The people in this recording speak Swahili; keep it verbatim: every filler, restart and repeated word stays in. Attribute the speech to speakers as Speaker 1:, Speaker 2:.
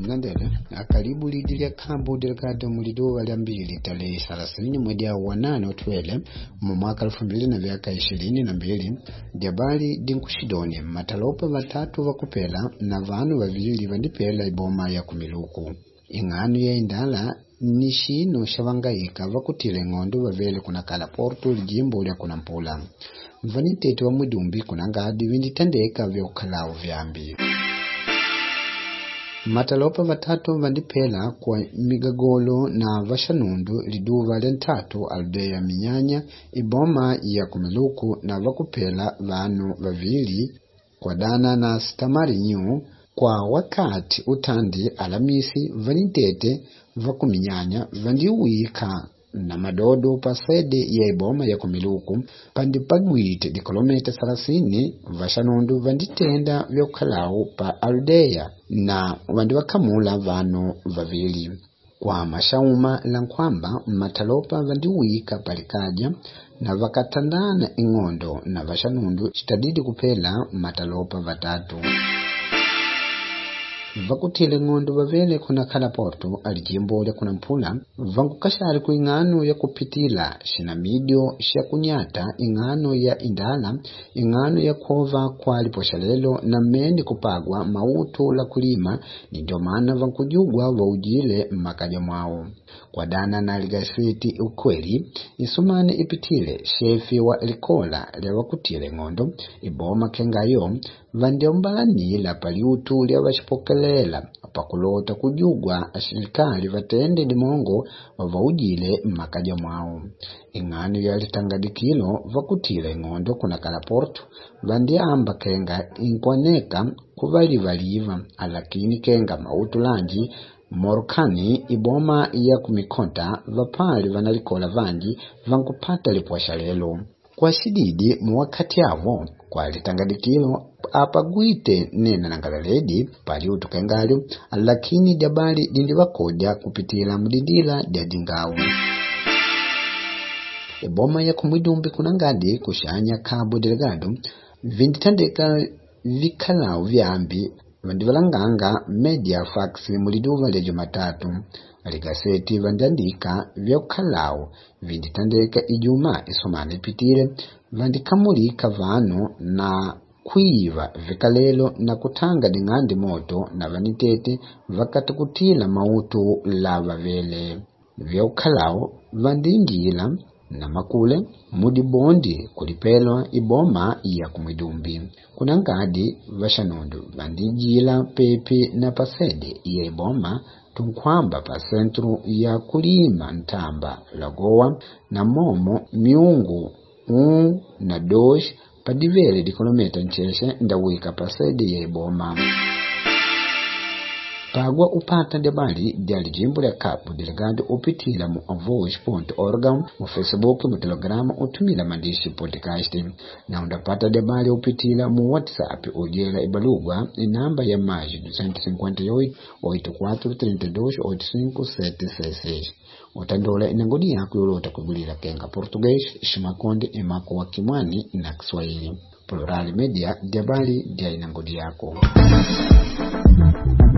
Speaker 1: Nandele akaribu lidilia Cabo Delgado mulido wale mbili tarehe thelathini mwezi wa nane Otwele mu mwaka elfu mbili na ishirini na mbili Jabali dinkushidoni matalopa watatu wakupela na vanu wavili vandipela iboma ya kumiluku inganu ya indala nishino shavangaika vakutile ngondo wavele kuna kala porto lijimbo lya kuna mpula mvanitete wa mwidumbi kuna ngadi vinditendeka vya ukalao vyambi. Matalopa watatu vandipela kwa migagolo na vashanundu liduva lentatu aldeya minyanya iboma ya kumiluku na vakupela vanu vavili kwa dana na stamari nyu kwa wakati utandi alamisi vanitete vakuminyanya vandiwika na madodo pasede ya iboma ya kumiluku pandipagwite di kilomita thelathini vashanundu vanditenda vyokalau pa aldeya na vandiwakamula vanu vavili kwa mashauma lankwamba matalopa vandiwika palikaja na vakatandana ingondo na vashanundu chitadidi kupela matalopa vatatu vakutile ngondo vavele kuna kala porto alijimbo lya kuna mpula vankukashari ku ingano ya kupitila shinamidio sha kunyata ingano ya indala ingano ya kova kwa liposhalelo na meni kupagwa mautu la kulima ni ndio maana vankujugwa vaujile makaja mwao kwa dana na ligasiti ukweli isumane ipitile shefi wa elikola lya vakutile ngondo iboma kengayo vandiombalani la paliutu lya vashipokelela pakulota kujugwa asirikali vatende dimongo wavaujile makaja mwao ingano ya litangadikilo vakutile ngondo kuna kala porto vandiamba kenga inkwaneka kuvali valiva alakini kenga mautu lanji Morkani iboma ya kumikonta vapali vanalikola vanji vankupata lipwashalelo kwa shididi muwakati yavo kwa litangadikilo apagwite nena nangalaledi pali utukengalyo lakini jabali dindivakodya kupitila mdindila dia dingawu iboma ya kumwidumbi kuna ngadi kushanya Cabo Delgado vinditandeka vikalau vyambi vandivalanganga media fax muliduva lya Jumatatu aligaseti vandandika vyaukalau vinditandeka ijuma isomane pitile vandikamulika vanu na kuiva vikalelo na kutanga dingandi moto na vanitete vakatukutila mautu la vavele vyaukalau vandingila na makule mudibondi kulipelwa iboma ya kumwidumbi kuna ngadi vashanundu vandijila pepe na pasede ya iboma tunkwamba pa sentru ya kulima ntamba lagowa na momo miungu un na dosh padivele di kilomita ncheshe ndawika pasede ya iboma pagwa upata debali diali jimbo ya Cabo Delgado upitila mu avoice dot org mu Facebook mu Telegram utumila mandishi podcast na undapata debali upitila mu WhatsApp ujela ibalugwa inamba ya maji two five eight eight four three two eight five seven six utandola inangodi yako yolota kugulira kenga Portuguese shimakonde emako wa Kimwani na Kiswahili Plural Media debali dia inangodi yako.